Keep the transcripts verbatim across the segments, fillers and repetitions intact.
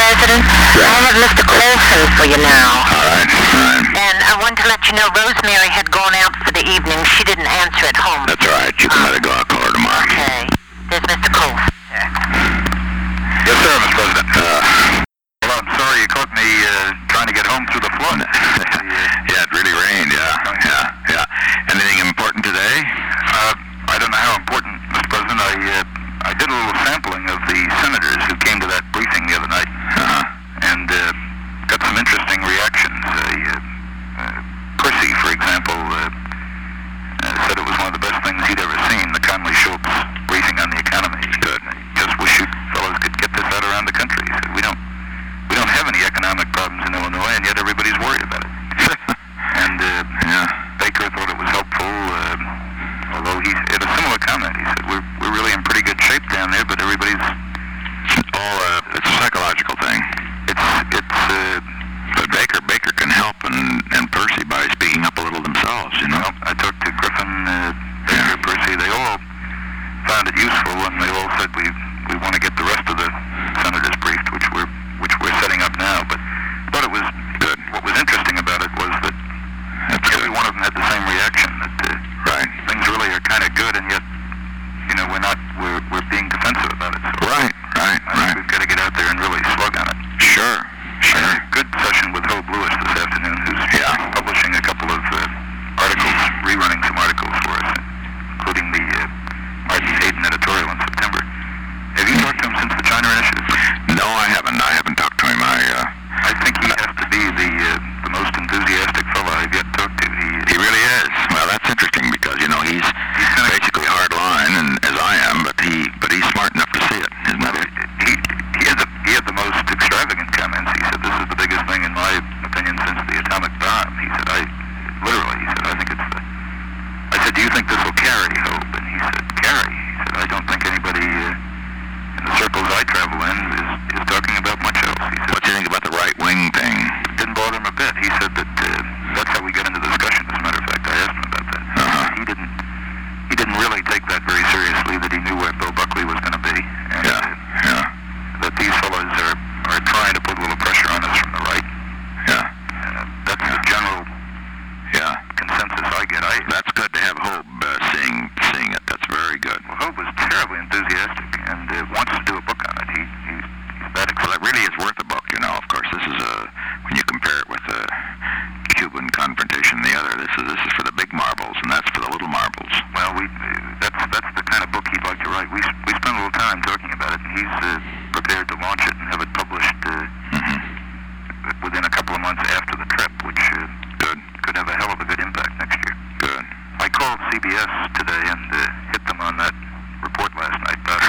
President? Yeah. I have Mister Colson for you now. All right, all right. And I wanted to let you know Rosemary had gone out for the evening. She didn't answer at home. That's all right. You can let her go. I'll call her tomorrow. Okay. There's Mister Colson. Yeah. Yes, sir, Mister President. Uh, Well, I'm sorry you caught me uh, trying to get home through the flood. yeah, it really rained, yeah, yeah, yeah. Anything important today? Uh, I don't know how important, Mister President. I uh, I did a little sampling of the senators who came to that briefing the other night, Uh-huh. and uh, got some interesting reactions. Uh, uh, Percy, for example, uh, uh, said it was one of the best things he'd ever seen, the Conley Schultz briefing on the economy. Good. I just wish you fellows could get this out around the country. He said, we don't we don't have any economic problems in Illinois, and yet everybody's worried about it. And uh, Yeah. Baker thought it was helpful, uh, although he had a similar comment. He said, we're, we're really in pretty good shape down there, but everybody's, All, uh, it's a psychological thing. it's, it's, uh, But Baker, Baker can help and, and Percy by speaking up a little themselves, you know? well, I talked to Griffin, uh, Baker, Percy, they all found it useful, and they all said we, we want to get the rest of the senators briefed, which we're, which we're setting up now, but I thought it was Good. What was interesting about it was that That's every good. one of them had the same reaction, that uh, Right. things really are kind of good, and yet, you know, we're not, we're, we're being defensive about it. So Right, right, I think right. we've got to get out there and really slug on it. Sure, I sure. had a good session with Hope Lewis this afternoon, who's Yeah. publishing a couple of uh, articles, rerunning some articles for us, including the uh, Martin Hayden editorial in September. Have you talked to him since the China Initiative? No, I haven't. I haven't talked to him. I, uh, I think he has to be the uh, the most enthusiastic fellow I've yet talked to. He, he really is. Well, that's interesting because, you know, he's he's kind of basically hard line, and as I am, but he, but he's smart enough to see it, isn't he? he he had the he had the most extravagant comments. He said, "This is the biggest thing in my opinion since the atomic bomb." He said, "I literally," he said, "I think it's the." I said, "Do you think this will carry, Hope?" And he said, "Carry?" He said, "I don't think anybody uh, in the circles I travel in is is talking about much else." He said, What do you think about the right wing thing? "It didn't bother him a bit." He said that uh, that's how we got into the discussion. As a matter of fact, I asked him about that. Uh-huh. He didn't he didn't really take that very seriously. That he knew where Bill Buckley was going to be. And, Yeah, uh, yeah, that these fellows are, are trying to put a little pressure on us from the right. yeah, Uh, that's the general yeah. consensus I get. I, That's good to have Hope uh, seeing seeing it. That's very good. well, Hope was terribly enthusiastic and uh, wants to do a book on it. He, he, he's that Well, it excited. really is worth a book, you know. Of course, this is a when you compare it with the Cuban confrontation, and the other. This is this is for the big marbles, and that's for the little marbles. Well, we uh, that's that's the kind of book he'd like to write. We s- we spent a little time talking about it, and he's uh, prepared to launch it and have it published uh, Mm-hmm. within a couple of months after the trip, which uh, Good, could have a hell of a good impact next year. good. I called C B S today and uh, hit them on that report last night. But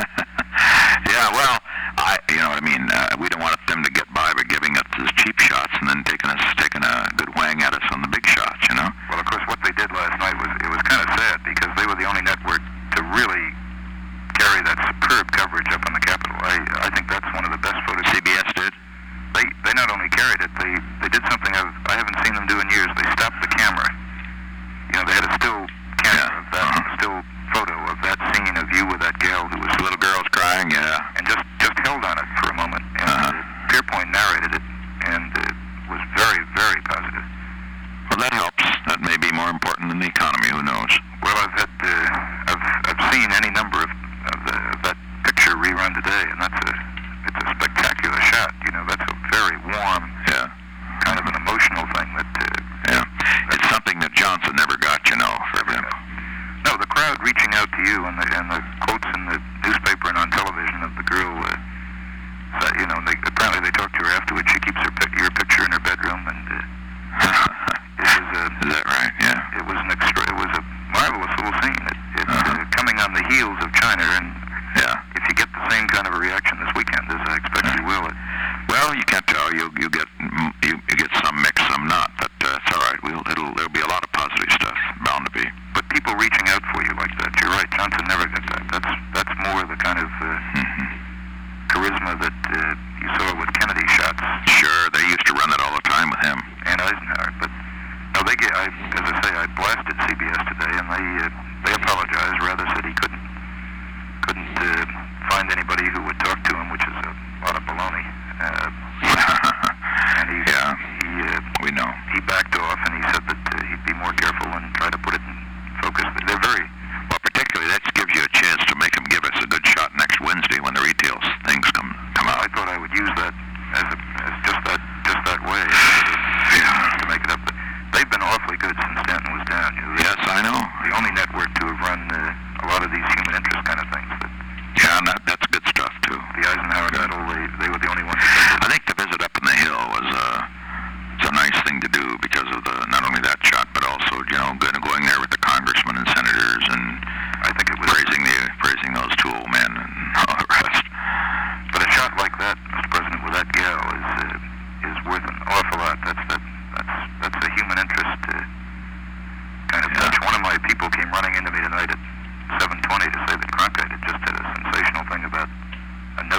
Yeah, well, I, you know what I mean. Uh, we don't want them to get by by giving us these cheap shots and then taking us taking a good whang at us on the big shots, you know. Well, of course, what they did last night was, it was kind of sad because they were the only network to really carry that superb coverage up on the Capitol. I, I think that's one of the best photos. C B S did. They, they not only carried it, they, they did something I've, I haven't seen them do in years. They stopped the camera. You know, they had a still camera Yeah. of that, Uh-huh. still photo of that scene of you with that gal who was The little girl's crying. Yeah. and just, just held on it for a moment. And Uh-huh. uh, Pierpoint narrated it and uh, was very, very positive. Well, that helps. That may be more important than the economy. Who knows? Well, I've had, uh, I've, I've seen any number of, of, the, of that picture rerun today, and that's a, it's a spectacular shot. You know, that's a very warm, Yeah. kind of an emotional thing that, uh, Yeah. It's something that Johnson never got, you know. For example. no, the crowd reaching out to you and the, and the quotes in the newspaper and on television of the girl, uh, that, you know, they, apparently they talked to her afterwards. She keeps her pic, your picture in her bedroom, and uh, it was a, Is that right? Yeah. it was an extra, it was a marvelous little scene. It, it, Uh-huh. uh, coming on the heels of China, and Yeah. if you get the same kind of a reaction this weekend as I expect you will, it, Well, you can't tell. You you get you, you get some mix, some not. But uh, it's all right. We'll it'll there'll be a lot of positive stuff. Bound to be. but people reaching out for you like that, you're right. Johnson never got that. That's that's more the kind of uh, Mm-hmm. charisma that uh, you saw with Kennedy shots Sure, they used to run it all the time with him. and Eisenhower. But no, they get. I, as I say, I blasted C B S today, and they uh, they apologized. Rather said he couldn't couldn't uh, find anybody who would talk to him, which is a lot of baloney. Uh,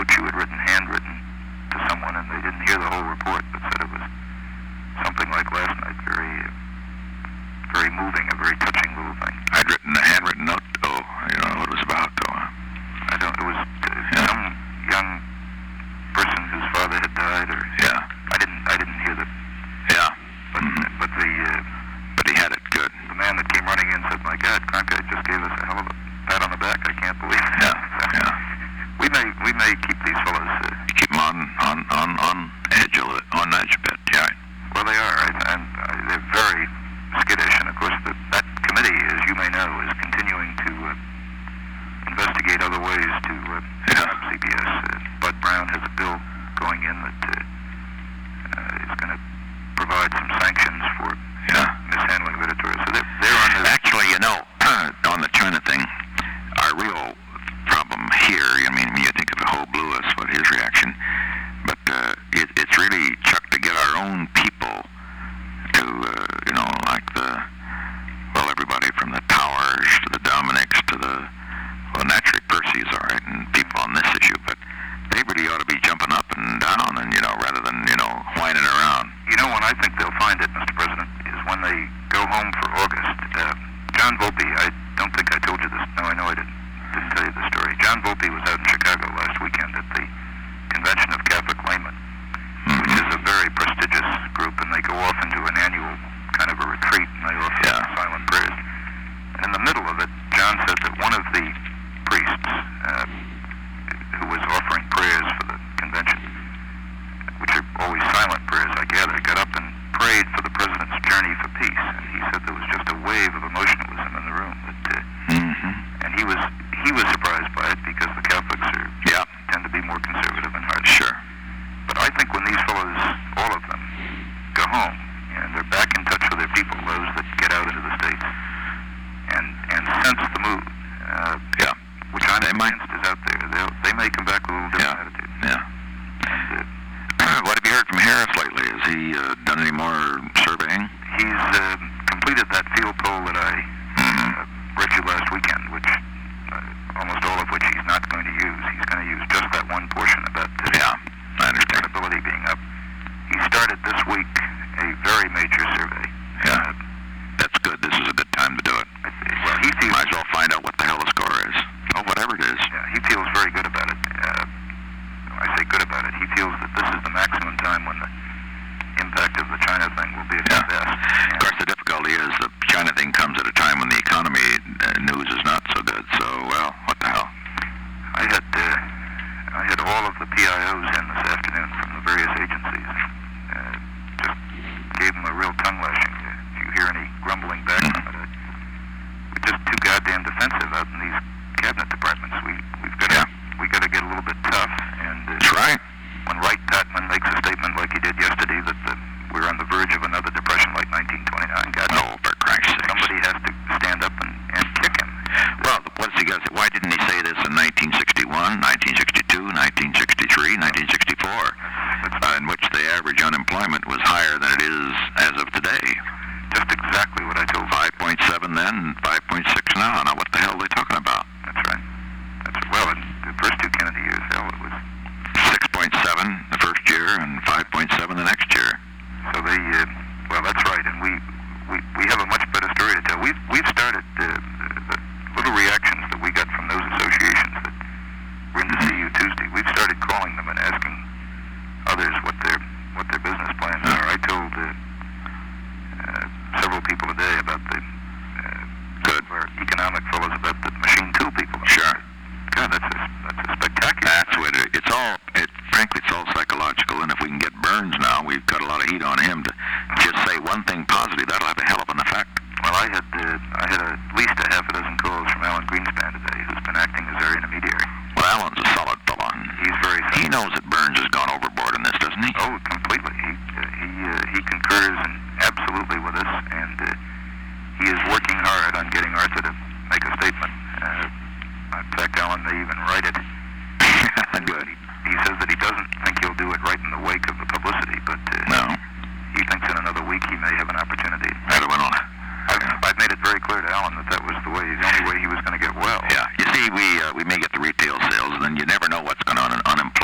note you had written, handwritten, to someone, and they didn't hear the whole report, but said it was something like last night, very, uh, very moving, a very touching little thing. I'd written a handwritten note. Oh, you don't know what it was about, though. I don't. It was uh, Yeah. some young person whose father had died, or Yeah. I didn't. I didn't hear the. Yeah. But Mhm. but the uh, But he had it good. the man that came running in said, "My God, Cronkite just gave us a hell of a pat on the back. I can't believe it." Yeah. So, Yeah. we may we may keep these fellows. Uh, Keep them on, on, on, on edge a little, on edge a bit. Yeah. well, they are, right? And uh, they're very skittish. And of course, the, that committee, as you may know, is continuing to uh, investigate other ways to uh, Yeah. stop C B S. Uh, Bud Brown has a bill going in that uh, uh, is going to provide some sanctions for Yeah. mishandling of editorial. So they're, they're on the. Actually, you know, on the China thing, our real problem here, I mean, when you think of Hope Lewis, what his reaction, but uh, it, it's really, Chuck, to get our own people to, uh, you know, like the, well, everybody from the Towers to the Dominics to the, well, naturally Percy's all right, and people on this issue, but they really ought to be jumping up and down and, you know, rather than, you know, whining around. You know when I think they'll find it, Mister President, is when they go home for August. Uh, John Volpe, I don't think I told you this. No, I know I didn't, didn't tell you the story. John Volpe was out in Chicago last weekend at the Convention of Catholic Laymen, which is a very prestigious group, and they go off into an annual kind of a retreat, and they offer Yeah. silent prayers. And in the middle of it, John said that one of the priests uh, who was offering prayers for the convention, which are always silent prayers, I gather, got up and prayed for the president's journey for peace. And he said there was just a wave of emotionalism in the room. That, uh, Mm-hmm. and he was he was surprised by it because the Catholics are Yeah, tend to be more conservative and hard. sure. But I think when these fellows, all of them, go home and they're back in touch with their people, those that get out into the States, and and sense the mood, uh, Yeah. which I'm They might. convinced is out there, they'll, they may come back with a little different Yeah. attitude. Yeah. And, uh, What have you heard from Harris lately? Has he uh, done any more surveying? he's uh, completed that field poll that I Mm-hmm. uh, read you last weekend, which uh, almost all of which he's not going to use. He's going to use just that one portion about uh, Yeah, I understand. credibility being up. He started this week a very major survey. Yeah. Uh, That's good. This is a good time to do it. well, he feels Might as well find out what the hell the score is. Oh, whatever it is. yeah, he feels very good about it. Uh, I say good about it. He feels that this is the maximum time when the impact of the China thing will be at its Yeah. best. Of course, the difficulty is the China thing comes at a time when the economy uh, news is not so good. So, well, what the hell? I had uh, I had all of the P I Os in this afternoon from the various agencies. Uh, just gave them a real tongue lashing. If you hear any grumbling back from it, uh, we're just too goddamn defensive out in these cabinet departments. We we've got to Yeah. we got to get a little bit tough. And uh, That's right. when Wright Tatman makes a statement like he did yesterday that the, we're on the verge of another depression like nineteen twenty-nine, God, No, for Christ's sake. somebody has to stand up and, and kick him. Well, what's he got? Why didn't he say this in nineteen sixty-one, nineteen sixty-two, nineteen sixty-three, nineteen sixty-four, uh, in which the average unemployment was higher than it is as of today? Just exactly what I told you. five point seven then, and five point six now. Now, what the hell are they talking about? That's right. That's well, in the first two Kennedy years, hell, it was. six point seven the first year and five point seven the next year. So they, uh, well, that's right, and we, we we have a much better story to tell. We've we've started uh, the little reactions that we got from those associations that were in to see you Tuesday. We've started calling them and asking others what their what their business plans are. I told uh, uh, several people today about the uh, Good. our economic fellows about the machine tool people. Sure. God, that's a that's a spectacular. That's what it, it's all, it, frankly, it's all psychological, and if we can get Burns now, we've got a lot of heat on him to just say one thing positive, that'll have a hell of an effect. Well, I had uh, I had at least a half a dozen calls from Alan Greenspan today, who's been acting as our intermediary. Well, Alan's a solid fellow. and He's very He knows that Burns has gone overboard in this, doesn't he? oh completely. He uh, he uh, he concurs and absolutely with us, and uh, he is working hard on getting Arthur to make a statement. Uh, in fact, Alan may even write it. Good. He, he says that he doesn't think he'll do it right in the wake of the publicity, but uh, No. he thinks in another week he may have an opportunity. That'll went on. I've, I've made it very clear to Alan that that was the way, the only way he was going to get well. Yeah. You see, we uh, we may get the retail sales, and then you never know what's going on in unemployment.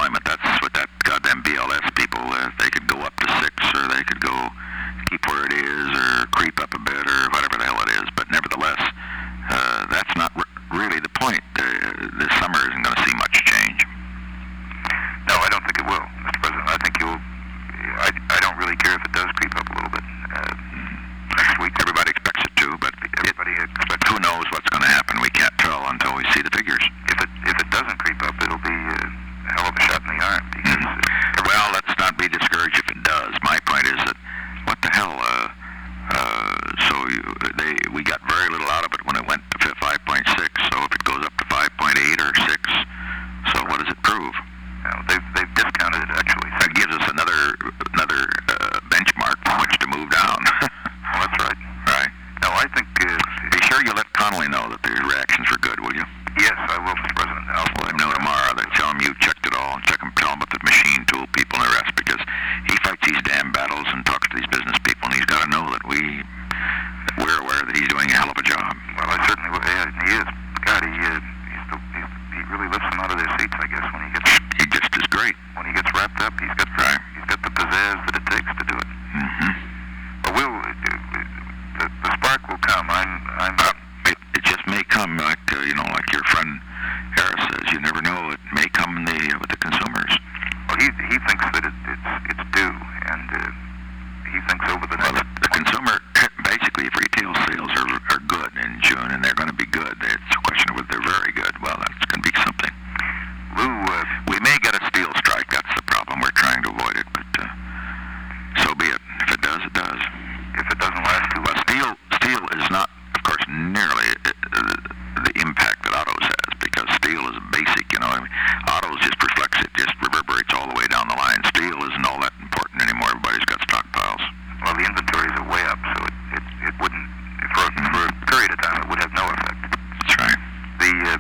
up. He's got the, Right. he's got the pizzazz that it takes to do it. Mm-hmm. But we'll, uh, the, the spark will come. I'm, I'm. Uh, it, it just may come, like uh, you know, like your friend Harris says. You never know. It may come in the uh, with the consumers. Well, he he thinks that it, it's it's due, and uh, he thinks over the Well, next. the, the consumer, basically, if retail sales are are good in June, and they're going to be good, it's a question of whether they're very good. Well, that's going to be something. Lou, uh, We may get a steel strike. That's the problem. We're trying to avoid it, but uh, so be it. If it does, it does. if it doesn't last too Well, long, steel steel is not, of course, nearly uh, the impact that autos has, because steel is basic. You know, I mean, autos just reflects it, just reverberates all the way down the line. Steel isn't all that important anymore. Everybody's got stockpiles. well, the inventories are way up, so it it, it wouldn't for a, for a period of time it would have no effect. That's right. The uh,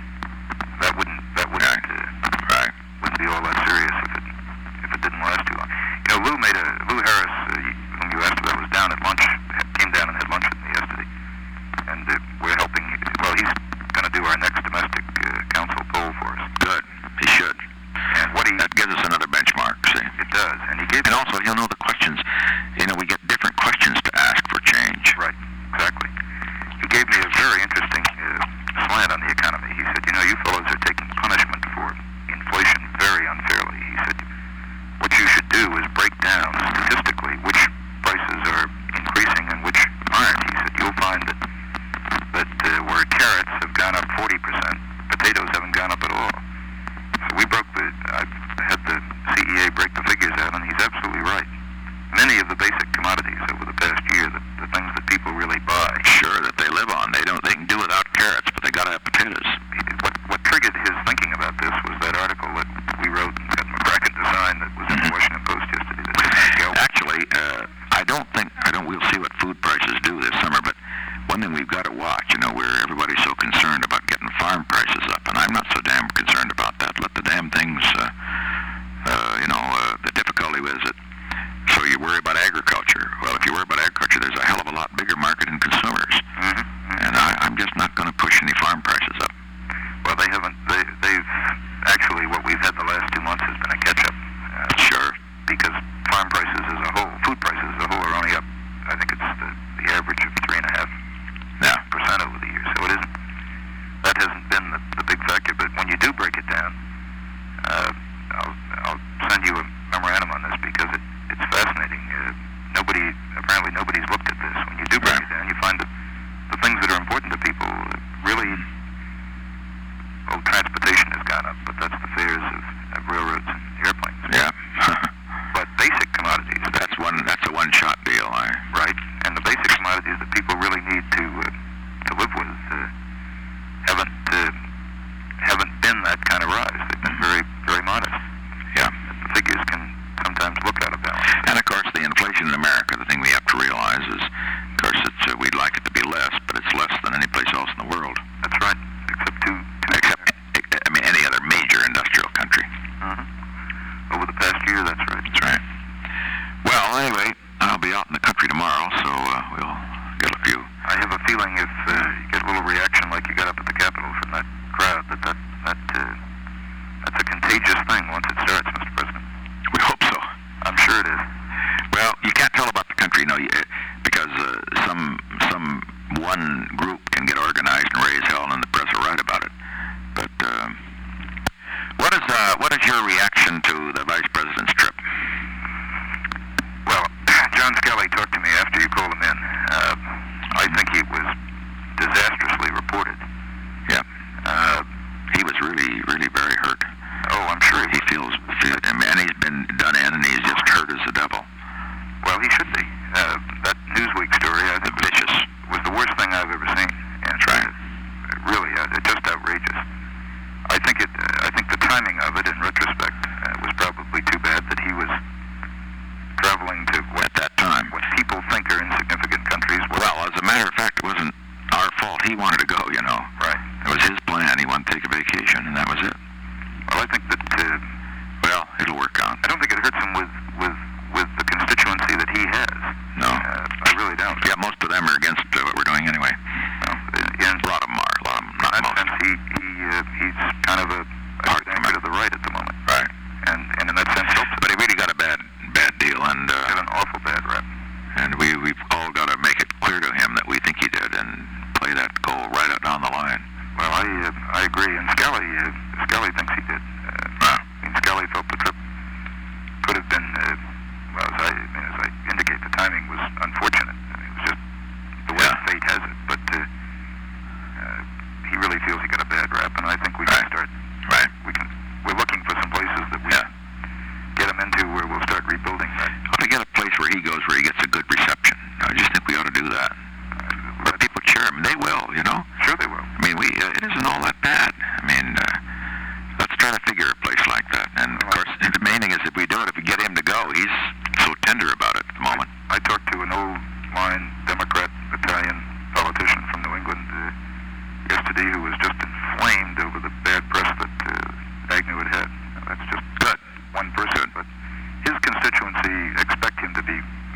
that wouldn't that wouldn't Right. uh, Right. wouldn't be all that serious if it if it didn't last too long. You know, Lou made a Lou Harris, uh, whom you asked about, was down at lunch. Came down and had lunch with me yesterday, and uh, we're helping. Well, he's going to do our next domestic uh, council poll for us. Good. He should. And what he That gives us another benchmark. See. it does, and he gave And also, he'll know the questions. You know, we get different questions to ask for change. right exactly. He gave me a very interesting uh, slant on the economy. He said, you know, you fellows are taking punishment for inflation very unfairly. He said, what you should do is break down statistically which prices are increasing and which aren't. He said, you'll find that that uh, where carrots have gone up forty percent, potatoes haven't gone up at all. So we broke the, I've had the C E A break the figures out, and he's absolutely right. Many of the basic commodities over the past year, the, the things that people really buy, Sure, that they live on. They don't. They can do without carrots, but they got to have potatoes. what what triggered his thinking about this was that article that we wrote and got McCracken to sign that was in the Washington Post yesterday. That said, Miguel, Actually, uh, I don't think I don't. We'll see what food prices do this summer, but one thing we've got to watch. You know, where everybody's so concerned about getting farm prices up, and I'm not so damn concerned about that. Let the damn things. Uh, uh, you know, uh, the difficulty is it. So you worry about agriculture. Well, if you worry about agriculture, there's a hell of a lot bigger market in consumers, mm-hmm. and I, I'm just not going to push any farm prices up. Well, they haven't. They, they've actually what we've had the last two months has been a catch-up. Uh, Sure. because farm prices as a whole, food prices as a whole, are only up. I think it's the, the average of three and a half Yeah. percent over the year. So it isn't. That hasn't been the, the big factor. But when you do break it down, uh, I'll, I'll send you a memorandum on this because it, it's fascinating. Uh, nobody apparently nobody's looked at this. When you do break it down, you find that the things that are important to people really. Well, transportation has gone up, but that's the fares of, of railroads and airplanes. Yeah. But basic commodities, That's one. That's a one-shot deal. I. right? And the basic commodities that people really need to uh, to live with uh, haven't uh, haven't been that kind of rise. They've been very very modest. Yeah. The figures can sometimes look out of balance. And of course, the inflation in America. The thing we have to realize is, of course, it's uh, we'd like it to be less, but it's less than any place else in the world. That's right. Except two. two Except, I mean, any other major industrial country. Mhm. Over the past year, that's right. That's right. Well, anyway, I'll be out in the country tomorrow, so uh, we'll get a few. I have a feeling if uh, you get a little reaction like you got up at the Capitol from that crowd, that that that uh, that's a contagious thing once it starts, Mister President. We hope so. I'm sure it is. Well, you can't tell about the country, you know, you, because uh, some some one group can get organized and raise hell, and the press will write about it. But uh, what is uh, what is your reaction to the Vice President's trip? Well, John Skelly talked to me after you called him in. Uh, I think it was disastrously reported. Yeah. Uh, He was really, really very hurt. oh, I'm sure He he feels, feels and he's been done in, and he's just hurt as the devil. Well, he should be. Uh, that Newsweek story, I think, Vicious. was the worst thing I've ever seen. And That's right. uh, really, uh, just outrageous. I think it. Uh, I think the timing of it, in retrospect, uh, was probably too bad.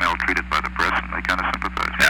maltreated by the press, and they kind of sympathize.